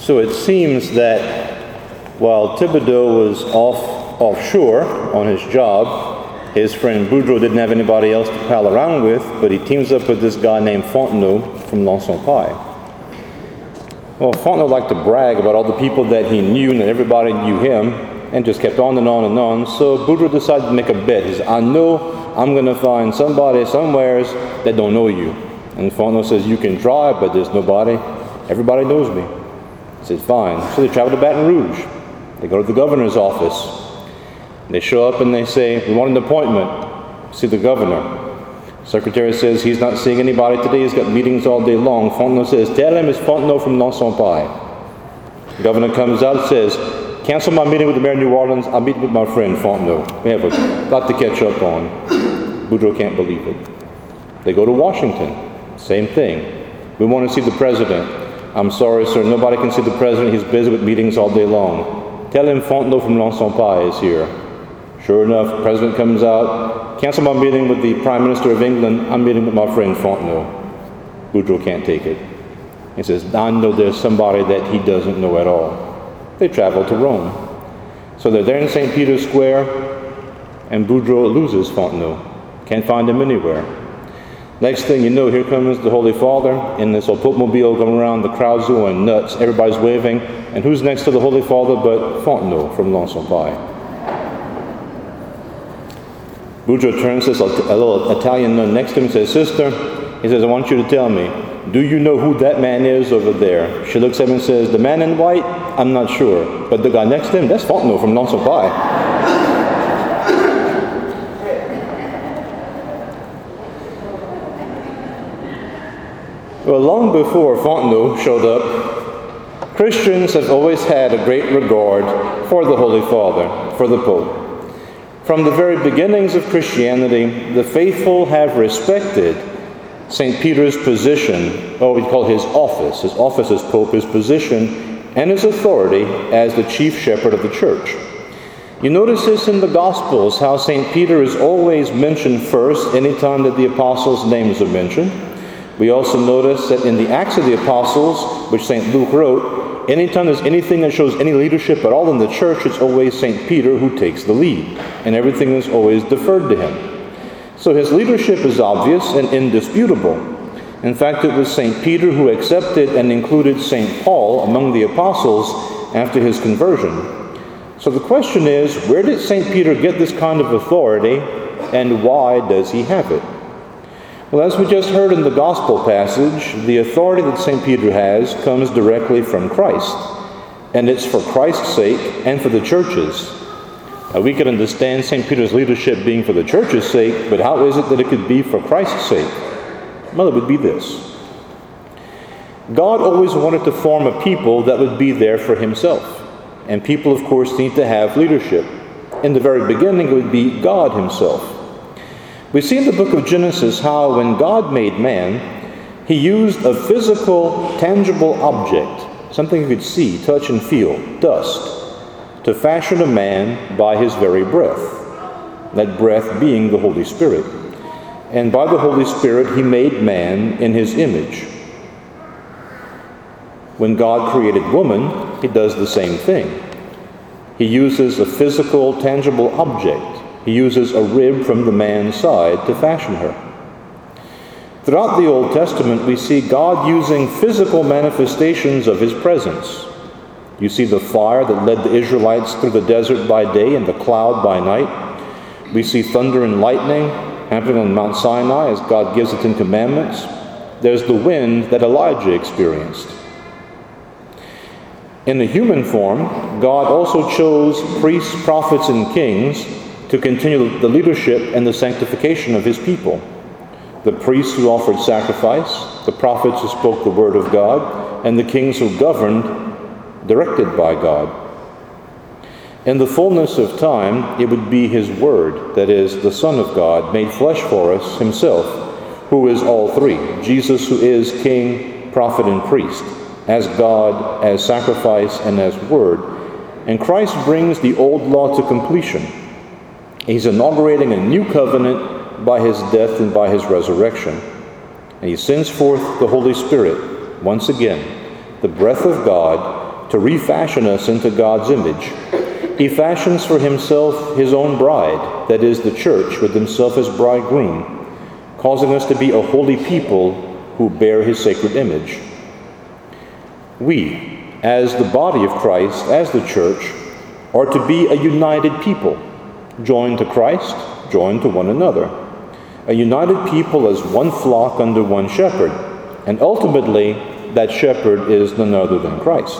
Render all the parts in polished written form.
So it seems that while Thibodeau was offshore on his job, his friend Boudreau didn't have anybody else to pal around with, but he teams up with this guy named Fontenot from L'Ensemble. Well, Fontenot liked to brag about all the people that he knew and that everybody knew him, and just kept on and on and on. So Boudreau decided to make a bet. He said, I know I'm going to find somebody somewheres that don't know you. And Fontenot says, you can try, but there's nobody. Everybody knows me. He said, fine. So they travel to Baton Rouge. They go to the governor's office. They show up and they say, we want an appointment. See the governor. Secretary says, he's not seeing anybody today. He's got meetings all day long. Fontenot says, tell him it's Fontenot from L'Ensemble. The governor comes out and says, cancel my meeting with the mayor of New Orleans. I'll meet with my friend Fontenot. We have a lot to catch up on. Boudreau can't believe it. They go to Washington. Same thing. We want to see the president. I'm sorry, sir. Nobody can see the president. He's busy with meetings all day long. Tell him Fontenot from L'Ensemble is here. Sure enough, the president comes out. Cancel my meeting with the Prime Minister of England. I'm meeting with my friend Fontenot. Boudreau can't take it. He says, I know there's somebody that he doesn't know at all. They travel to Rome. So they're there in St. Peter's Square, and Boudreau loses Fontenot. Can't find him anywhere. Next thing you know, here comes the Holy Father in this old Pope-mobile going around, the crowd's going nuts, everybody's waving, and who's next to the Holy Father but Fontenot from L'Ensemble. Boudreau turns to a little Italian nun next to him and says, Sister, he says, I want you to tell me, do you know who that man is over there? She looks at him and says, the man in white? I'm not sure. But the guy next to him, that's Fontenot from L'Ensemble. Well, long before Fontenot showed up, Christians have always had a great regard for the Holy Father, for the Pope. From the very beginnings of Christianity, the faithful have respected St. Peter's position, or we call his office as Pope, his position, and his authority as the chief shepherd of the church. You notice this in the Gospels, how St. Peter is always mentioned first anytime that the apostles' names are mentioned. We also notice that in the Acts of the Apostles, which St. Luke wrote, anytime there's anything that shows any leadership at all in the church, it's always St. Peter who takes the lead, and everything is always deferred to him. So his leadership is obvious and indisputable. In fact, it was St. Peter who accepted and included St. Paul among the apostles after his conversion. So the question is, where did St. Peter get this kind of authority, and why does he have it? Well, as we just heard in the Gospel passage, the authority that St. Peter has comes directly from Christ, and it's for Christ's sake and for the church's. Now, we can understand St. Peter's leadership being for the church's sake, but how is it that it could be for Christ's sake? Well, it would be this. God always wanted to form a people that would be there for himself. And people, of course, need to have leadership. In the very beginning, it would be God himself. We see in the book of Genesis how when God made man, he used a physical, tangible object, something you could see, touch, and feel, dust, to fashion a man by his very breath, that breath being the Holy Spirit. And by the Holy Spirit, he made man in his image. When God created woman, he does the same thing. He uses a physical, tangible object. He uses a rib from the man's side to fashion her. Throughout the Old Testament, we see God using physical manifestations of his presence. You see the fire that led the Israelites through the desert by day and the cloud by night. We see thunder and lightning happening on Mount Sinai as God gives the Ten Commandments. There's the wind that Elijah experienced. In the human form, God also chose priests, prophets, and kings to continue the leadership and the sanctification of his people. The priests who offered sacrifice, the prophets who spoke the word of God, and the kings who governed, directed by God. In the fullness of time, it would be his word, that is, the Son of God, made flesh for us, himself, who is all three. Jesus, who is king, prophet, and priest, as God, as sacrifice, and as word. And Christ brings the old law to completion. He's inaugurating a new covenant by his death and by his resurrection. And he sends forth the Holy Spirit, once again, the breath of God, to refashion us into God's image. He fashions for himself his own bride, that is, the church, with himself as bridegroom, causing us to be a holy people who bear his sacred image. We, as the body of Christ, as the church, are to be a united people, joined to Christ, joined to one another. A united people as one flock under one shepherd, and ultimately that shepherd is none other than Christ.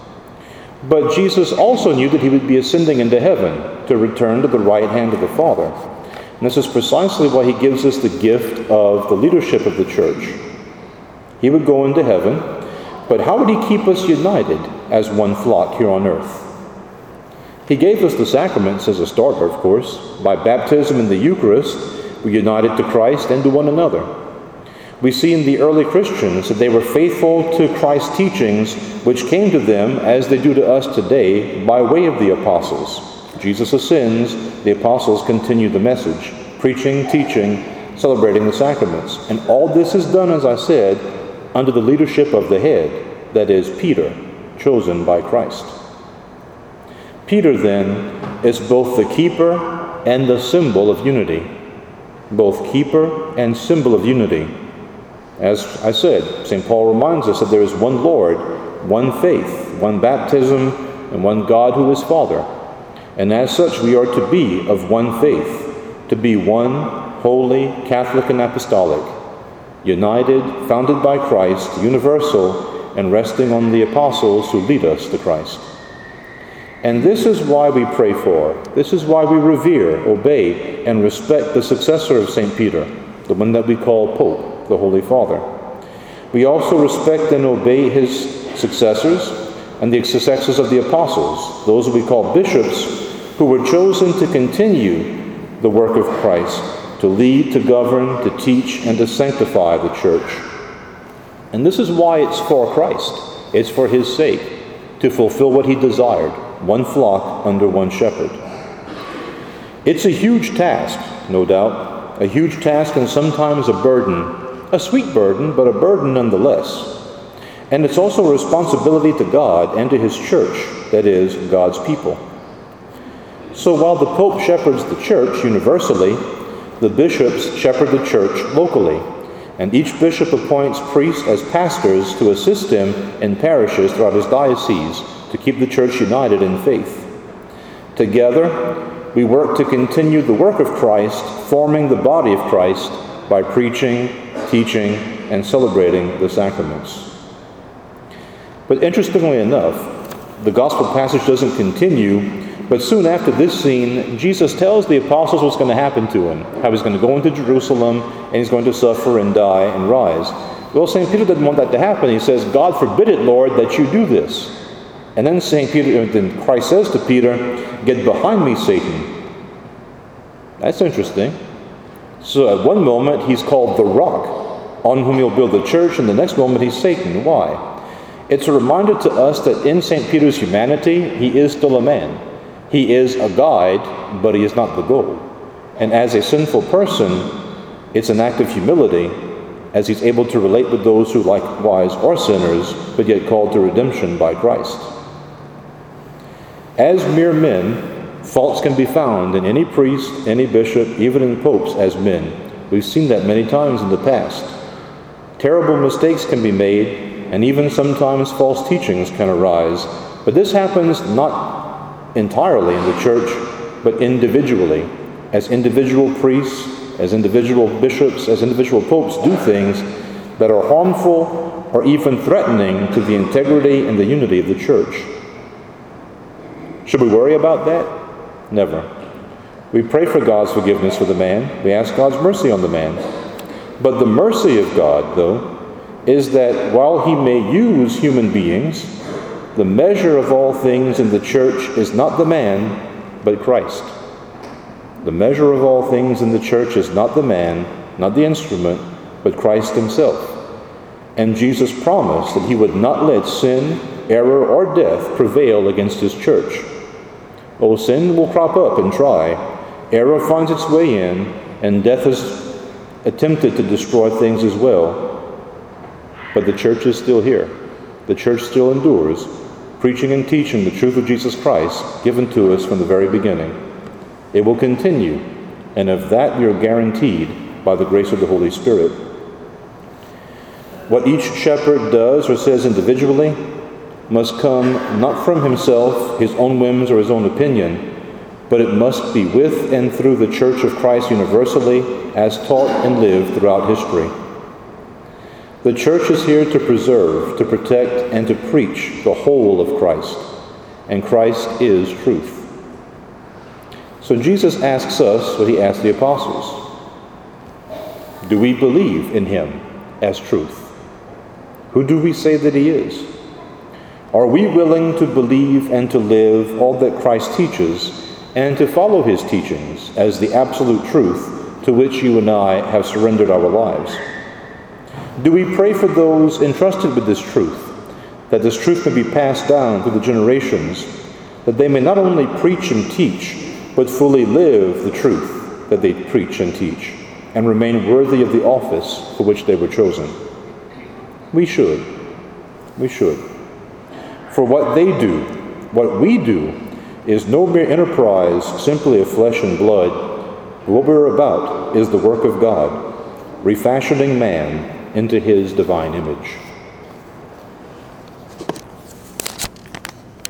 But Jesus also knew that he would be ascending into heaven to return to the right hand of the Father. And this is precisely why he gives us the gift of the leadership of the church. He would go into heaven, but how would he keep us united as one flock here on earth? He gave us the sacraments as a starter, of course. By baptism in the Eucharist, we united to Christ and to one another. We see in the early Christians that they were faithful to Christ's teachings, which came to them, as they do to us today, by way of the apostles. Jesus ascends, the apostles continue the message, preaching, teaching, celebrating the sacraments. And all this is done, as I said, under the leadership of the head, that is, Peter, chosen by Christ. Peter, then, is both the keeper and the symbol of unity. Both keeper and symbol of unity. As I said, St. Paul reminds us that there is one Lord, one faith, one baptism, and one God who is Father. And as such, we are to be of one faith, to be one, holy, Catholic, and apostolic, united, founded by Christ, universal, and resting on the apostles who lead us to Christ. And this is why we pray for, this is why we revere, obey, and respect the successor of St. Peter, the one that we call Pope, the Holy Father. We also respect and obey his successors and the successors of the apostles, those we call bishops, who were chosen to continue the work of Christ, to lead, to govern, to teach, and to sanctify the church. And this is why it's for Christ. It's for his sake, to fulfill what he desired, one flock under one shepherd. It's a huge task, no doubt, a huge task and sometimes a burden, a sweet burden, but a burden nonetheless. And it's also a responsibility to God and to his church, that is, God's people. So while the Pope shepherds the church universally, the bishops shepherd the church locally, and each bishop appoints priests as pastors to assist him in parishes throughout his diocese to keep the church united in faith. Together, we work to continue the work of Christ, forming the body of Christ by preaching, teaching, and celebrating the sacraments. But interestingly enough, the gospel passage doesn't continue, but soon after this scene, Jesus tells the apostles what's going to happen to him, how he's going to go into Jerusalem, and he's going to suffer and die and rise. Well, St. Peter didn't want that to happen. He says, God forbid it, Lord, that you do this. And then then Christ says to Peter, get behind me, Satan. That's interesting. So at one moment, he's called the rock, on whom he'll build the church, and the next moment he's Satan. Why? It's a reminder to us that in St. Peter's humanity, he is still a man. He is a guide, but he is not the goal. And as a sinful person, it's an act of humility, as he's able to relate with those who likewise are sinners, but yet called to redemption by Christ. As mere men, faults can be found in any priest, any bishop, even in popes as men. We've seen that many times in the past. Terrible mistakes can be made, and even sometimes false teachings can arise. But this happens not entirely in the church, but individually, as individual priests, as individual bishops, as individual popes do things that are harmful or even threatening to the integrity and the unity of the church. Should we worry about that? Never. We pray for God's forgiveness for the man. We ask God's mercy on the man. But the mercy of God, though, is that while he may use human beings, the measure of all things in the church is not the man, but Christ. The measure of all things in the church is not the man, not the instrument, but Christ himself. And Jesus promised that he would not let sin, error, or death prevail against his church. Oh, sin will crop up and try. Error finds its way in, and death has attempted to destroy things as well. But the church is still here. The church still endures, preaching and teaching the truth of Jesus Christ given to us from the very beginning. It will continue, and of that we are guaranteed by the grace of the Holy Spirit. What each shepherd does or says individually must come not from himself, his own whims, or his own opinion, but it must be with and through the Church of Christ universally, as taught and lived throughout history. The Church is here to preserve, to protect, and to preach the whole of Christ, and Christ is truth. So Jesus asks us what he asked the apostles. Do we believe in him as truth? Who do we say that he is? Are we willing to believe and to live all that Christ teaches, and to follow his teachings as the absolute truth to which you and I have surrendered our lives? Do we pray for those entrusted with this truth, that this truth may be passed down through the generations, that they may not only preach and teach, but fully live the truth that they preach and teach, and remain worthy of the office for which they were chosen? We should. We should. For what they do, what we do, is no mere enterprise simply of flesh and blood. What we're about is the work of God, refashioning man into his divine image.